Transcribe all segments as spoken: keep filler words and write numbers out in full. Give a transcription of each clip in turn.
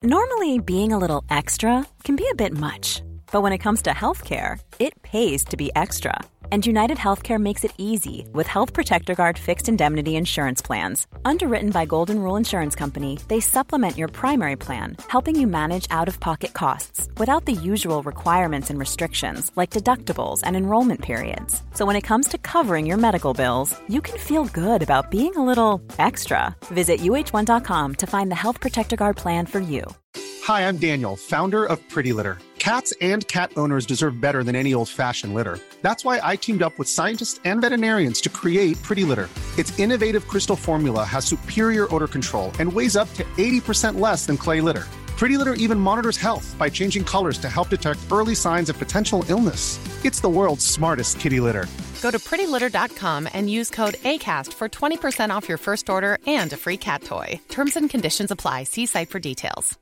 Normally, being a little extra can be a bit much, but when it comes to healthcare, it pays to be extra. And United Healthcare makes it easy with Health Protector Guard fixed indemnity insurance plans. Underwritten by Golden Rule Insurance Company, they supplement your primary plan, helping you manage out-of-pocket costs without the usual requirements and restrictions like deductibles and enrollment periods. So when it comes to covering your medical bills, you can feel good about being a little extra. Visit U H one dot com to find the Health Protector Guard plan for you. Hi, I'm Daniel, founder of Pretty Litter. Cats and cat owners deserve better than any old-fashioned litter. That's why I teamed up with scientists and veterinarians to create Pretty Litter. Its innovative crystal formula has superior odor control and weighs up to eighty percent less than clay litter. Pretty Litter even monitors health by changing colors to help detect early signs of potential illness. It's the world's smartest kitty litter. Go to pretty litter dot com and use code ACAST for twenty percent off your first order and a free cat toy. Terms and conditions apply. See site for details.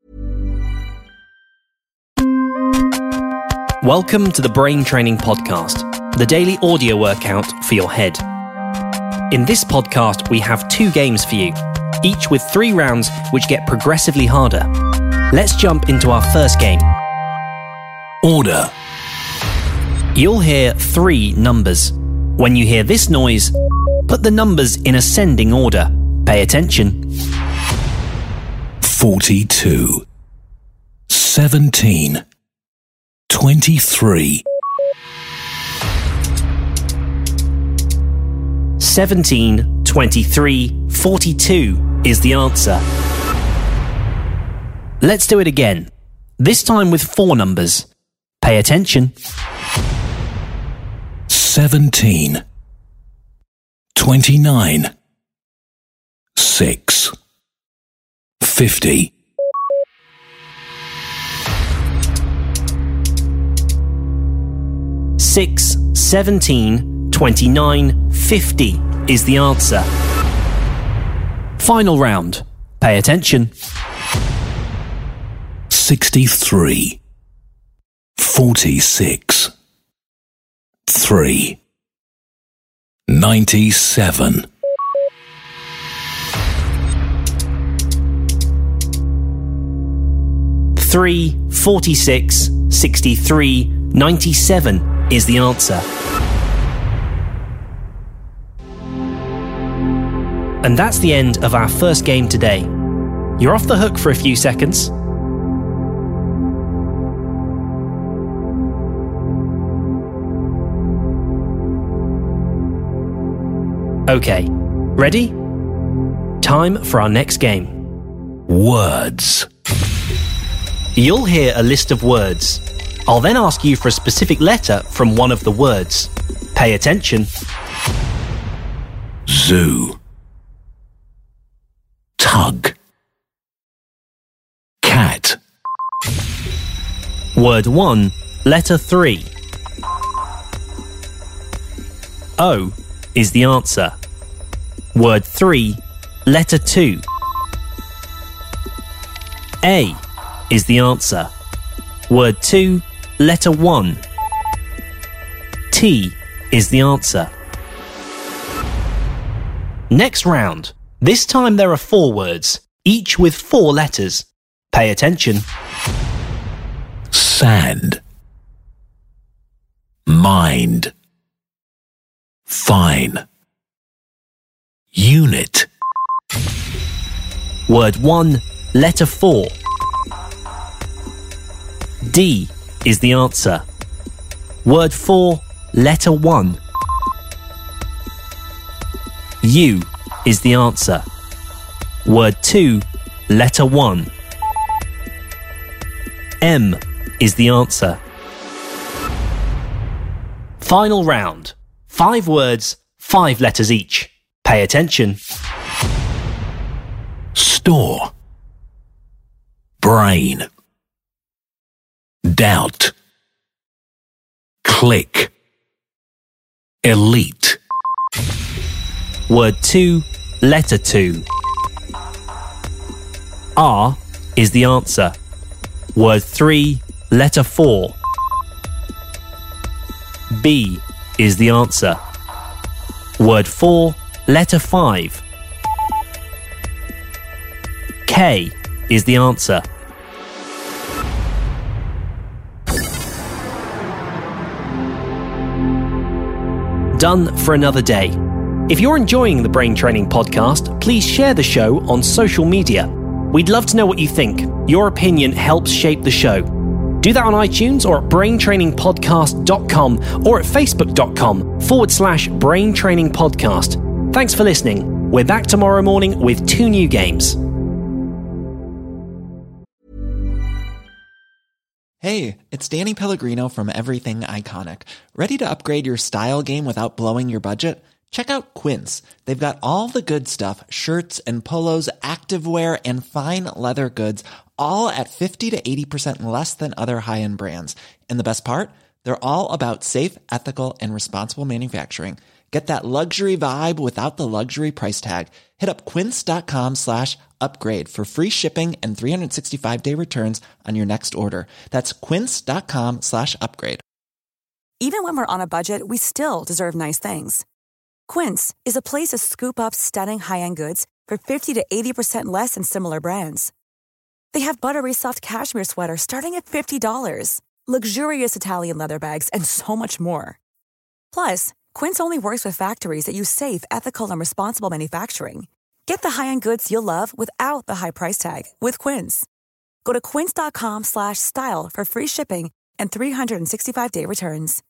Welcome to the Brain Training Podcast, the daily audio workout for your head. In this podcast, we have two games for you, each with three rounds which get progressively harder. Let's jump into our first game. Order. You'll hear three numbers. When you hear this noise, put the numbers in ascending order. Pay attention. forty-two, seventeen, twenty-three. seventeen, twenty-three, forty-two is the answer. Let's do it again, this time with four numbers. Pay attention. seventeen, twenty-nine, six, fifty. six, seventeen, twenty-nine, fifty is the answer. Final round. Pay attention. sixty-three, forty-six, three, ninety-seven. three, forty-six, sixty-three, ninety-seven is the answer. And that's the end of our first game today. You're off the hook for a few seconds. Okay, ready? Time for our next game. Words. You'll hear a list of words. I'll then ask you for a specific letter from one of the words. Pay attention. Zoo. Tug. Cat. Word one, letter three. O is the answer. Word three, letter two. A is the answer. Word two, letter one. T is the answer. Next round. This time there are four words, each with four letters. Pay attention. Sand. Mind. Fine. Unit. Word one, letter four. D is the answer. Word four, letter one. U is the answer. Word two, letter one. M is the answer. Final round. Five words, five letters each. Pay attention. Store. Brain. Doubt. Click. Elite. Word two, letter two. R is the answer. Word three, letter four. B is the answer. Word four, letter five. K is the answer. Done for another day. If you're enjoying the Brain Training Podcast, please share the show on social media. We'd love to know what you think. Your opinion helps shape the show. Do that on iTunes or at brain training podcast dot com or at facebook.com forward slash brain training podcast. Thanks for listening. We're back tomorrow morning with two new games. Hey, it's Danny Pellegrino from Everything Iconic. Ready to upgrade your style game without blowing your budget? Check out Quince. They've got all the good stuff, shirts and polos, activewear, and fine leather goods, all at fifty to eighty percent less than other high-end brands. And the best part? They're all about safe, ethical, and responsible manufacturing. Get that luxury vibe without the luxury price tag. Hit up quince.com slash upgrade for free shipping and three sixty-five day returns on your next order. That's quince.com slash upgrade. Even when we're on a budget, we still deserve nice things. Quince is a place to scoop up stunning high-end goods for fifty to eighty percent less than similar brands. They have buttery soft cashmere sweaters starting at fifty dollars, luxurious Italian leather bags, and so much more. Plus, Quince only works with factories that use safe, ethical, and responsible manufacturing. Get the high-end goods you'll love without the high price tag with Quince. Go to quince.com slash style for free shipping and three sixty-five day returns.